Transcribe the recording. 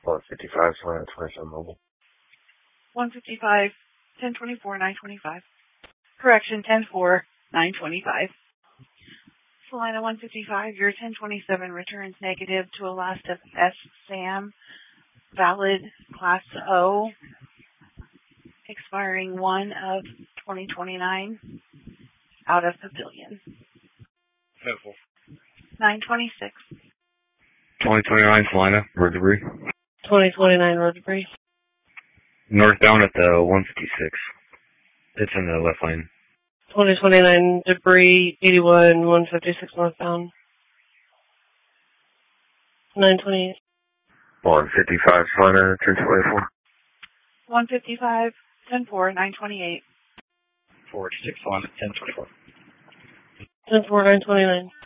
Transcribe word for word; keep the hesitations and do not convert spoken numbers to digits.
one fifty-five, Salina, twenty-seven mobile. one fifty-five, ten twenty-four, nine twenty-five. Correction, ten four, nine twenty-five. Salina one fifty-five, your ten twenty-seven returns negative to a last of S. Sam, valid Class O, expiring one of twenty twenty-nine, out of Pavilion. Simple. nine twenty-six. twenty twenty-nine, Salina, road debris. twenty twenty-nine road debris. Northbound at the one fifty-six. It's in the left lane. twenty twenty-nine debris, eighty-one, one fifty-six northbound. nine twenty-eight. one fifty-five, Salina, ten twenty-four. one fifty-five, ten four, nine twenty-eight. four six one, ten twenty-four. ten four, nine twenty-nine.